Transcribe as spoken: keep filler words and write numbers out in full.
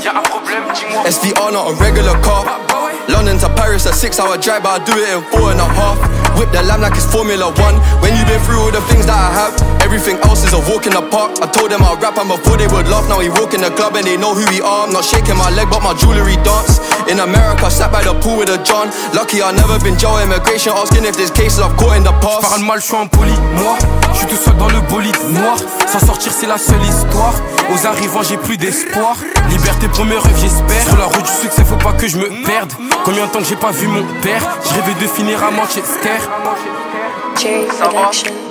Y'a un problème, dis-moi. S V R not a regular car. London to Paris a six hour drive, but I do it in four and a half. Whip the lamb like it's Formula One. When you been through all the things that I have, everything else is a walk in the park. I told them I'll rap and before they would laugh. Now we walk in the club and they know who we are. I'm not shaking my leg but my jewellery dance. In America, sat by the pool with a John. Lucky I never been Joe. Immigration asking if there's cases I've caught in the past. Parle mal, je suis impoli, moi. Je suis tout seul dans le bolide noir. S'en sortir c'est la seule histoire. Aux arrivants j'ai plus d'espoir. Liberté pour mes rêves j'espère. Sur la route du succès faut pas que je me perde. Combien de temps que j'ai pas vu mon père. Je rêvais de finir à Manchester. J Production.